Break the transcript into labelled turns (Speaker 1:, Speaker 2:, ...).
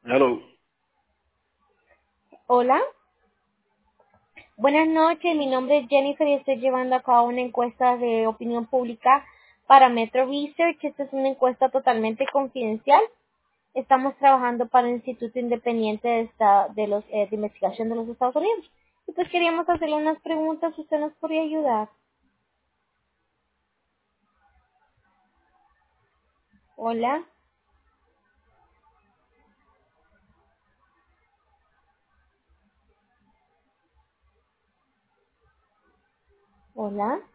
Speaker 1: Hello.
Speaker 2: Hola, buenas noches. Mi nombre es Jennifer y estoy llevando a cabo una encuesta de opinión pública para Metro Research. Esta es una encuesta totalmente confidencial. Estamos trabajando para el Instituto Independiente de Investigación de los Estados Unidos. Y pues queríamos hacerle unas preguntas. ¿Usted nos podría ayudar? Hola, hola.